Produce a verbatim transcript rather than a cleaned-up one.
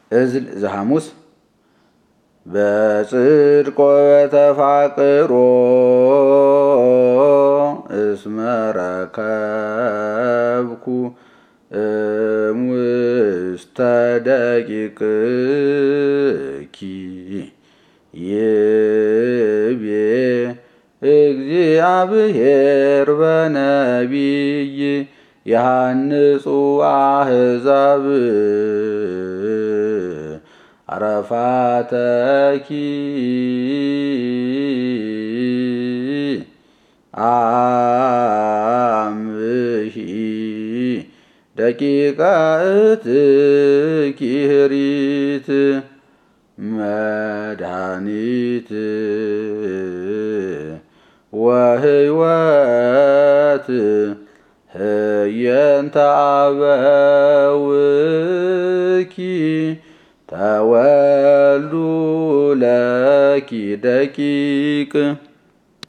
እዝል ዘሐሙስ በጽድቆ በተፋቅሮ እስመ ረከብኩ እምውስተ ደቂቅኪ ይቤ እግዚአብሔር በነቢይ የሐንጹ አሕዛብ አረፋተኪ አምሂ ደቂቀ እትኪ ኅሪት መድኃኒት ወሕይወት ህየንተ አበውኪ ተወልዱ ለኪ ደቂቅ